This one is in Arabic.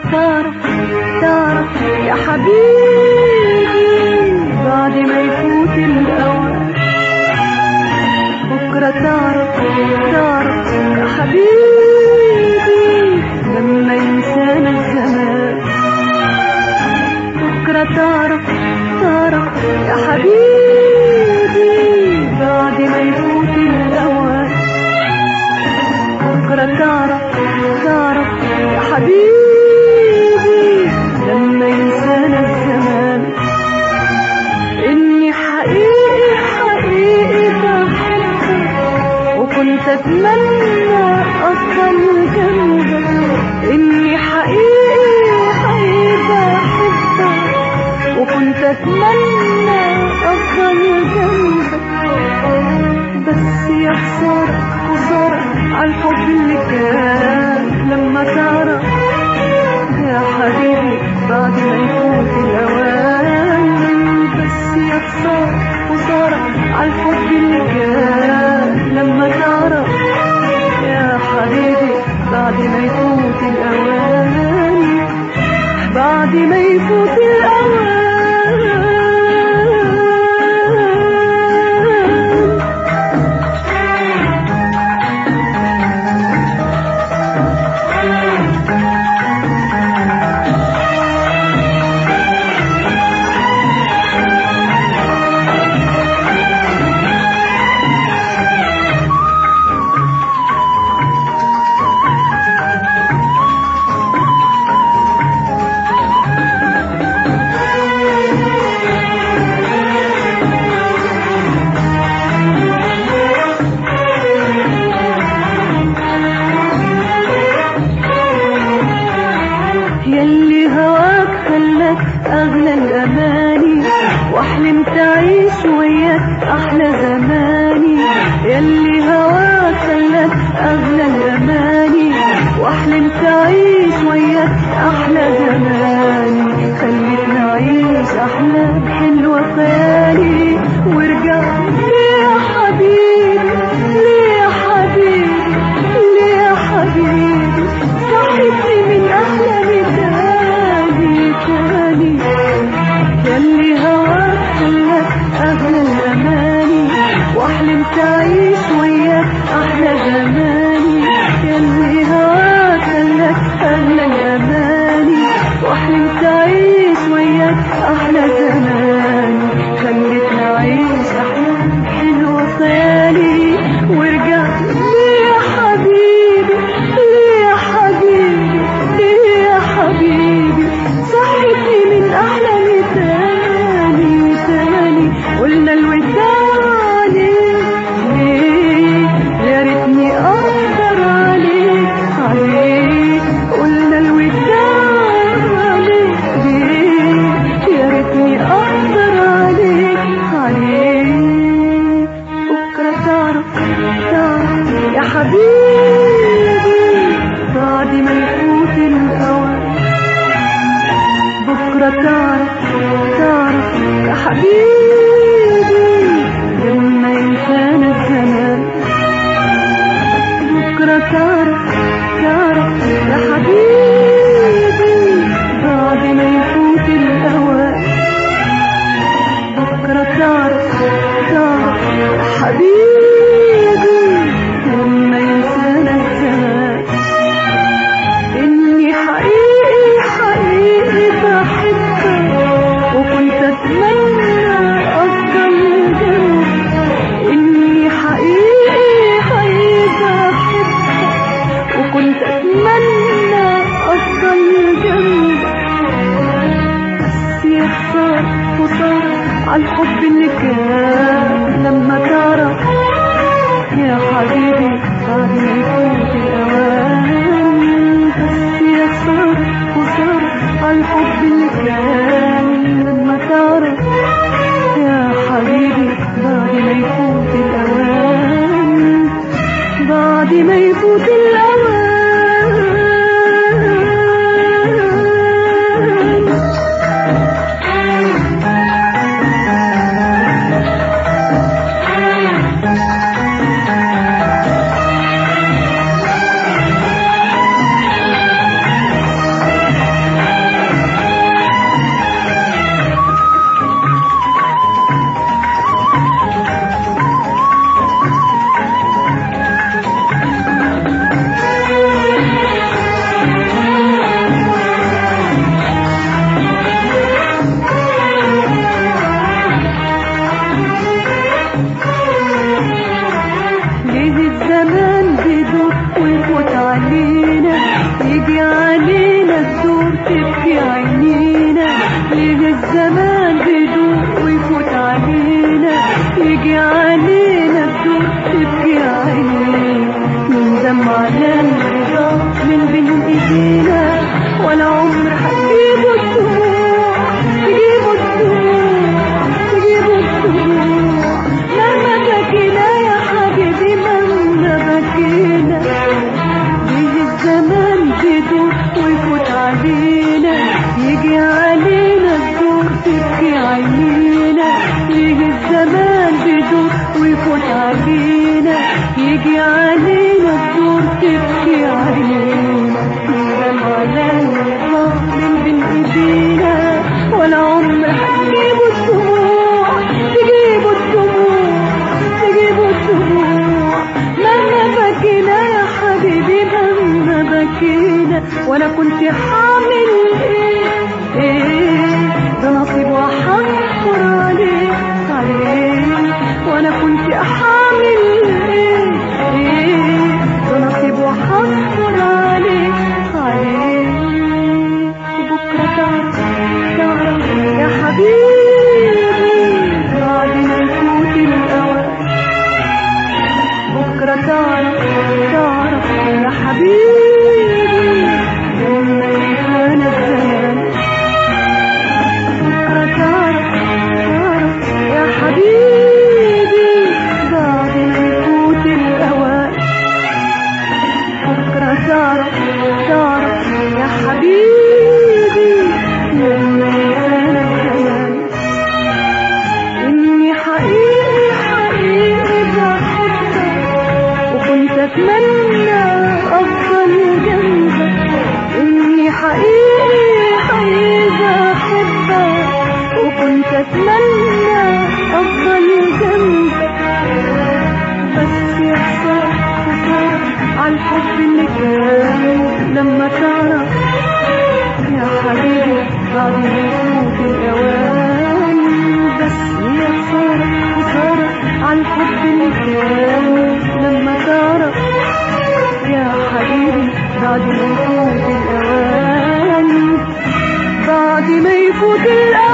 تعرف يا حبيبي بعد ما يفوت الأوان، بكرة تعرف يا حبيبي لما ينسانا الزمان، بكرة تعرف يا حبيبي بعد ما يفوت الأوان، بكرة تعرف يا حبيبي لما ينسانا الزمان، إني حقيقي بحبك وكنت أتمنى أفضل جنبك، إني حقيقي بحبك وكنت أتمنى أفضل جنبك، بس يا خسارة عالحب اللي كان لما تعرف يا حبيبي بعد ما يفوت الأوان، بس يا خسارة عالحب اللي كان لما تعرف يا حبيبي بعد ما يفوت الأوان، بعد ما يفوت الأوان. يلي هواك خلاك أغلى الأماني وحلمت أعيش وياك أحلى زماني، يلي هواك خلاك أغلى الأماني وحلمت أعيش وياك أحلى زماني، خليتني أعيش أحلام حلوة خيالي ورجعت ليه يا حبيبي صحيتني من أحلامي تاني، يلي هواك خلاك أغلى الأماني وحلمت أعيش وياك أحلى زماني، يلي هواك خلاك أغلى الأماني وحلمت أعيش وياك أحلى زماني، خليتني أعيش أحلام حلوة خيالي ورجعت ليه يا حبيبي صحيتني من أحلامي تاني، قلنا الوداع ليه يا ريتني أقدر عليك قلنا الوداع ليه يا ريتني أقدر عليك، بكرة تعرف يا حبيبي بعد ما يفوت الأوان، بكرة تعرف يا حبيبي لما ينسانا الزمان، بكرة تعرف يا حبيبي بعد ما يفوت الأوان، بكرة تعرف يا حبيبي لما ينسانا الزمان، إني حقيقي بحبك وكنت أتمنى أفضل جنبك، إني حقيقي بحبك وكنت أتمنى أفضل جنبك، بس يا خسارة عالحب اللي كان لما تعرف تبكي عيني من دمع الرضا من بين ايدينا، ولا عمر هتجيبوا الدموع، تجيبوا الدموع، تجيبوا الدموع مهما بكينا يا حبيبي، مهما بكينا. يجي الزمان بدور ويفوت علينا، يجي علينا الدور تبكي عينينا. يجي الزمان بدور ويفوت علينا، يجي علينا الدور تبكي عينينا. دمع الرضا من بين ايدينا، ولا عمر هتجيبوا الدموع، تجيبوا الدموع، تجيبوا الدموع مهما بكينا يا حبيبي، مهما بكينا. وانا كنت حامل ايه ده نصيب وحصر عليه عليه، وانا كنت حامل ايه ده نصيب وحصر عليه عليه. بكره تعرف يا حبيبي بعد ما يفوت الاوان، بكره تعرف يا حبيبي لما يهان الزمان. بكره تعرف يا حبيبي بعد ما يفوت الاوان، بكره تعرف يا حبيبي لما يهان الزمان. اني حقيقي حقيقي بحبك، وكنت اتمنى افضل جنبك. اني حقيقي حقيقي بحبك، وكنت اتمنى افضل جنبك. بس يا خسارة عالحب اللي كان لما تعرف يا حبيبي بعد ما يفوت الاوان. بس يا خسارة عالحب اللي كان لما تعرف يا حبيبي بعد ما يفوت الاوان، بعد ما يفوت الاوان.